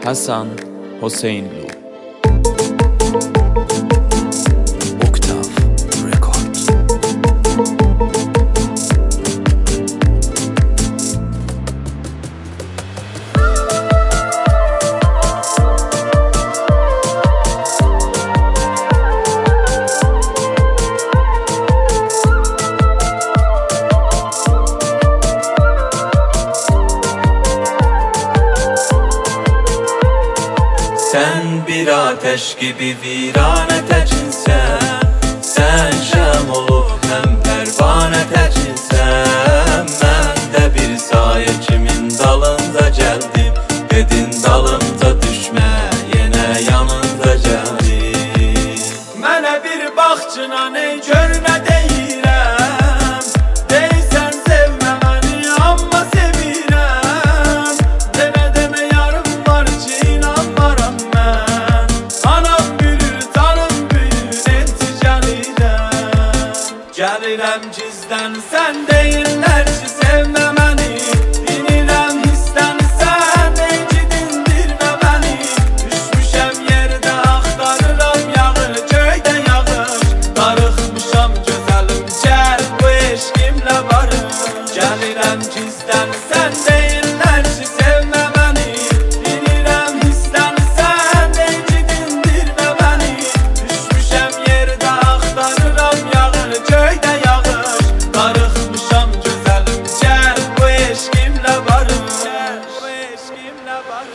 Hasan Hüseynlu. Sen bir ateş gibi virane tecinsen, sen şem olup hem pervane tecinsen, ben de bir sayeçimin dalında geldim, dedin dalımda düşme, yine yanında geldim. Mənə bir baxçına ne gör ne deyirəm, deysən sevmə məni amma sevirəm, demə yarım var ki inanmaram mən, anam gülür tanım büyür enti gəlirəm gizdən sən deyirlər ki sevmə məni, dinirəm hissdən sən encidindirmə məni, düşmüşəm yerdə axtarıram yağır göydə yağır, darıxmışam gözəlim gəl bu eşqimlə barış, gəlirəm gizdən sən deyirlər ki sevmə məni, dinirəm hissdən sən encidindirmə məni, düşmüşəm yerdə axtarıram yağır göydə yağır, darıxmışam gözəlim gəl bu eşqimlə barış, bu eşqimlə barış.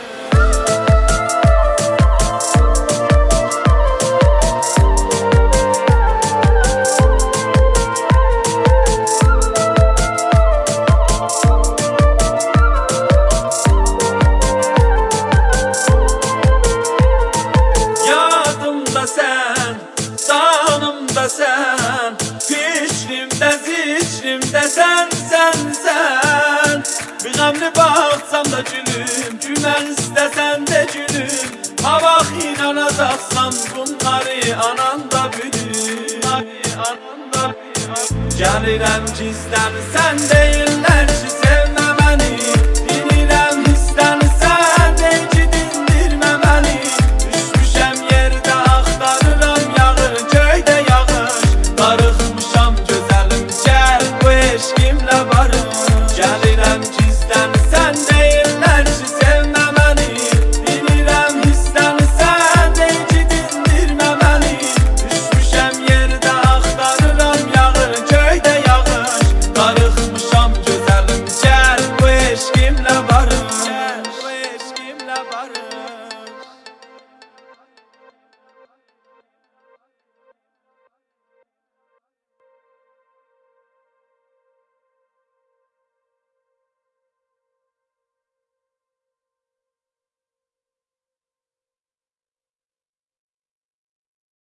Yadımda sən, canımda sən, fikrimdə, zikrimdə sən. Bir qəmli baxsam da gülüm, gülmək istəsən də gülüm, ha vaxt inanacaqsan bunları anan da bilir. Gəlirəm gizdən sən deyirlər ki